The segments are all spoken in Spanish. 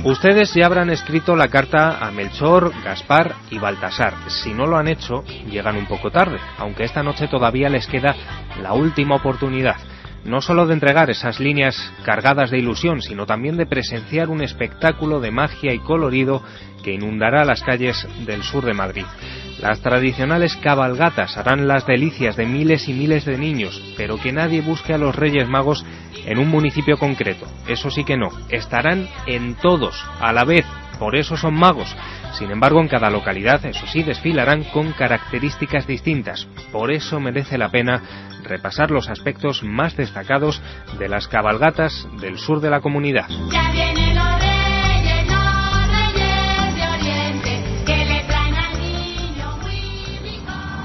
Ustedes ya habrán escrito la carta a Melchor, Gaspar y Baltasar. Si no lo han hecho, llegan un poco tarde, aunque esta noche todavía les queda la última oportunidad. No solo de entregar esas líneas cargadas de ilusión, sino también de presenciar un espectáculo de magia y colorido que inundará las calles del sur de Madrid. Las tradicionales cabalgatas harán las delicias de miles y miles de niños, pero que nadie busque a los Reyes Magos en un municipio concreto. Eso sí que no, estarán en todos, a la vez, por eso son magos. Sin embargo, en cada localidad, eso sí, desfilarán con características distintas. Por eso merece la pena repasar los aspectos más destacados de las cabalgatas del sur de la comunidad. Ya vienen los reyes de Oriente, que le traen al niño Willy.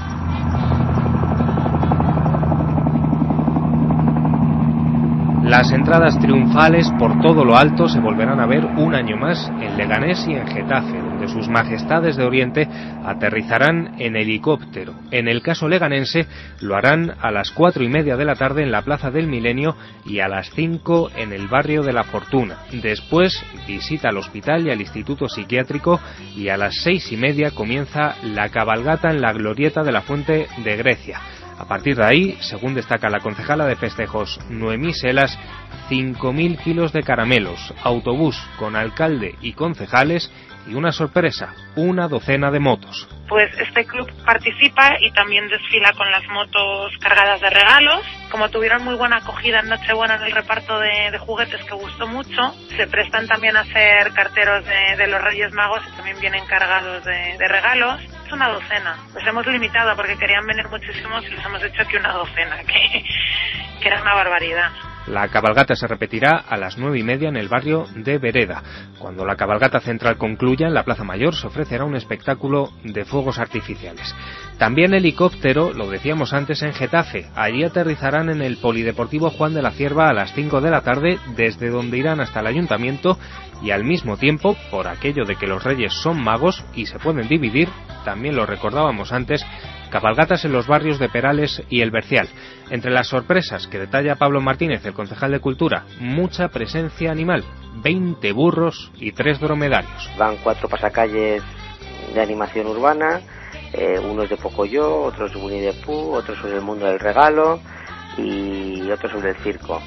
Las entradas triunfales por todo lo alto se volverán a ver un año más en Leganés y en Getafe, donde sus majestades de Oriente aterrizarán en helicóptero. En el caso leganense lo harán a las 4:30 de la tarde en la Plaza del Milenio y a las 5 en el barrio de la Fortuna. Después visita al hospital y al Instituto Psiquiátrico y a las 6:30 comienza la cabalgata en la glorieta de la Fuente de Grecia. A partir de ahí, según destaca la concejala de festejos Noemí Selas, 5.000 kilos de caramelos, autobús con alcalde y concejales y una sorpresa, una docena de motos. Pues este club participa y también desfila con las motos cargadas de regalos. Como tuvieron muy buena acogida en Nochebuena en el reparto de juguetes, que gustó mucho, se prestan también a ser carteros de los Reyes Magos y también vienen cargados de regalos. Es una docena. Los hemos limitado porque querían venir muchísimos y les hemos dicho que una docena, que era una barbaridad. La cabalgata se repetirá a las 9:30 en el barrio de Vereda. Cuando la cabalgata central concluya en la Plaza Mayor, se ofrecerá un espectáculo de fuegos artificiales. También helicóptero, lo decíamos antes, en Getafe. Allí aterrizarán en el Polideportivo Juan de la Cierva a las 5 de la tarde, desde donde irán hasta el Ayuntamiento y al mismo tiempo, por aquello de que los Reyes son magos y se pueden dividir, también lo recordábamos antes, cabalgatas en los barrios de Perales y El Bercial. Entre las sorpresas que detalla Pablo Martínez, el concejal de Cultura, mucha presencia animal, 20 burros y 3 dromedarios. Van 4 pasacalles de animación urbana, unos de Pocoyo, otros de Winnie the Pooh, otros sobre el mundo del regalo y otros sobre el circo.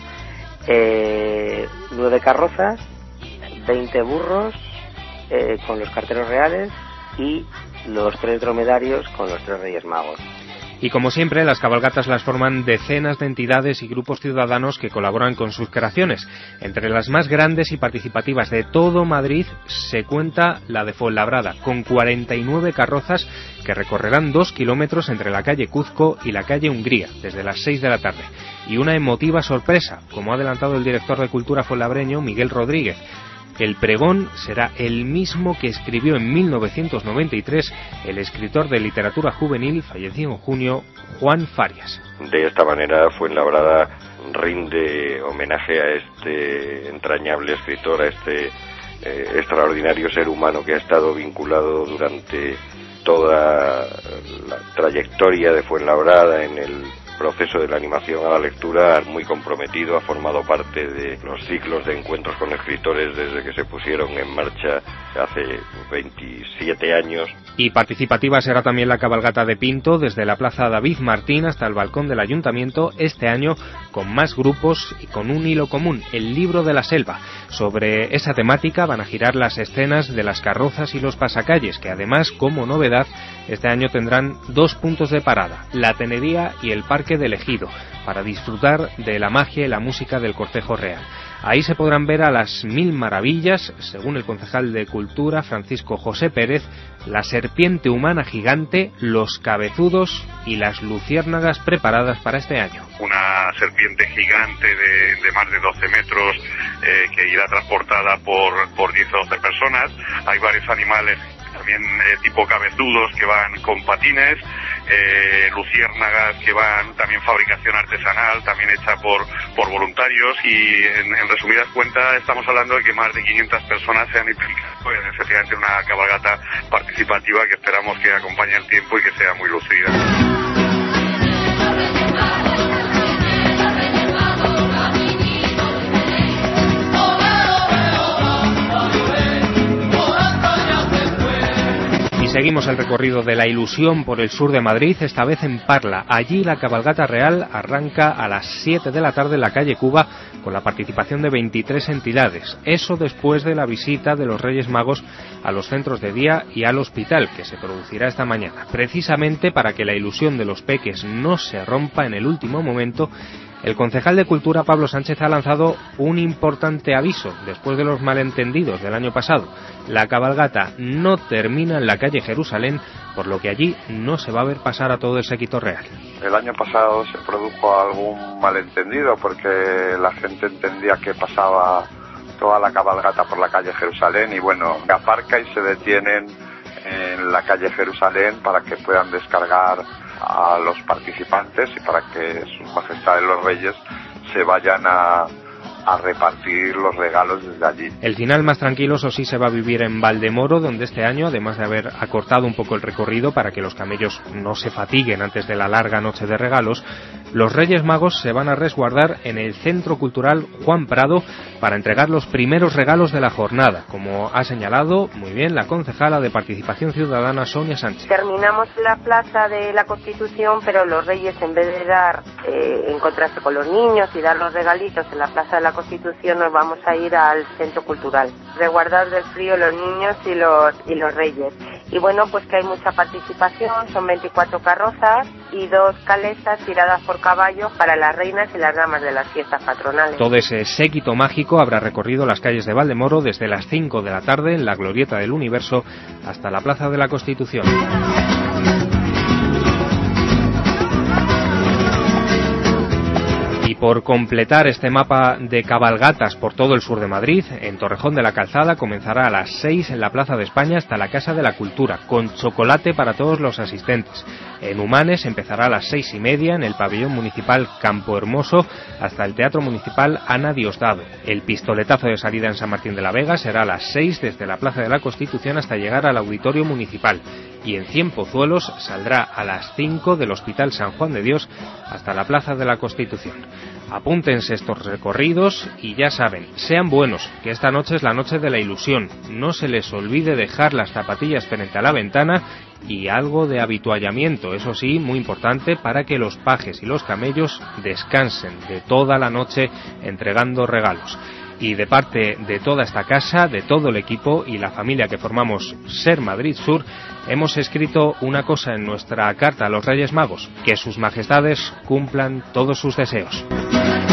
9 carrozas, 20 burros con los carteros reales y los 3 dromedarios con los 3 Reyes Magos. Y como siempre, las cabalgatas las forman decenas de entidades y grupos ciudadanos que colaboran con sus creaciones. Entre las más grandes y participativas de todo Madrid se cuenta la de Fuenlabrada, con 49 carrozas que recorrerán 2 kilómetros entre la calle Cuzco y la calle Hungría, desde las 6 de la tarde. Y una emotiva sorpresa, como ha adelantado el director de Cultura fuenlabreño, Miguel Rodríguez. El pregón será el mismo que escribió en 1993 el escritor de literatura juvenil, fallecido en junio, Juan Farias. De esta manera, Fuenlabrada rinde homenaje a este entrañable escritor, a este extraordinario ser humano que ha estado vinculado durante toda la trayectoria de Fuenlabrada en el proceso de la animación a la lectura, muy comprometido, ha formado parte de los ciclos de encuentros con escritores desde que se pusieron en marcha hace 27 años. Y participativa será también la cabalgata de Pinto, desde la Plaza David Martín hasta el balcón del Ayuntamiento, este año con más grupos y con un hilo común, el libro de la selva. Sobre esa temática van a girar las escenas de las carrozas y los pasacalles, que además, como novedad, este año tendrán 2 puntos de parada, la Tenería y el Parque del Ejido, para disfrutar de la magia y la música del cortejo real. Ahí se podrán ver a las 1000 maravillas, según el concejal de Cultura, Francisco José Pérez, la serpiente humana gigante, los cabezudos y las luciérnagas preparadas para este año. Una serpiente gigante de más de 12 metros que irá transportada por 10 o 12 personas. Hay varios animales también tipo cabezudos que van con patines, luciérnagas que van también fabricación artesanal, también hecha por voluntarios, y en resumidas cuentas estamos hablando de que más de 500 personas se han implicado en efectivamente una cabalgata participativa que esperamos que acompañe el tiempo y que sea muy lucida. Seguimos el recorrido de la ilusión por el sur de Madrid, esta vez en Parla. Allí la cabalgata real arranca a las 7 de la tarde en la calle Cuba con la participación de 23 entidades. Eso después de la visita de los Reyes Magos a los centros de día y al hospital, que se producirá esta mañana. Precisamente para que la ilusión de los peques no se rompa en el último momento, el concejal de Cultura, Pablo Sánchez, ha lanzado un importante aviso después de los malentendidos del año pasado. La cabalgata no termina en la calle Jerusalén, por lo que allí no se va a ver pasar a todo el séquito real. El año pasado se produjo algún malentendido porque la gente entendía que pasaba toda la cabalgata por la calle Jerusalén y bueno, aparca y se detienen en la calle Jerusalén para que puedan descargar a los participantes y para que sus majestades los reyes se vayan a repartir los regalos desde allí. El final más tranquilo, eso sí, se va a vivir en Valdemoro, donde este año, además de haber acortado un poco el recorrido para que los camellos no se fatiguen antes de la larga noche de regalos, los Reyes Magos se van a resguardar en el Centro Cultural Juan Prado para entregar los primeros regalos de la jornada, como ha señalado muy bien la concejala de Participación Ciudadana, Sonia Sánchez. Terminamos la Plaza de la Constitución, pero los Reyes, en vez de encontrarse con los niños y dar los regalitos en la Plaza de la Constitución, nos vamos a ir al Centro Cultural, resguardar del frío los niños y los Reyes. Y bueno, pues que hay mucha participación, son 24 carrozas y 2 calesas tiradas por caballos para las reinas y las damas de las fiestas patronales. Todo ese séquito mágico habrá recorrido las calles de Valdemoro desde las 5 de la tarde en la Glorieta del Universo hasta la Plaza de la Constitución. Y por completar este mapa de cabalgatas por todo el sur de Madrid, en Torrejón de la Calzada comenzará a las 6 en la Plaza de España hasta la Casa de la Cultura, con chocolate para todos los asistentes. En Humanes empezará a las 6:30 en el pabellón municipal Campo Hermoso hasta el Teatro Municipal Ana Diosdado. El pistoletazo de salida en San Martín de la Vega será a las 6 desde la Plaza de la Constitución hasta llegar al Auditorio Municipal. Y en Cienpozuelos saldrá a las 5 del Hospital San Juan de Dios hasta la Plaza de la Constitución. Apúntense estos recorridos y ya saben, sean buenos, que esta noche es la noche de la ilusión. No se les olvide dejar las zapatillas frente a la ventana y algo de habituallamiento, eso sí, muy importante, para que los pajes y los camellos descansen de toda la noche entregando regalos. Y de parte de toda esta casa, de todo el equipo y la familia que formamos Ser Madrid Sur, hemos escrito una cosa en nuestra carta a los Reyes Magos: que sus majestades cumplan todos sus deseos.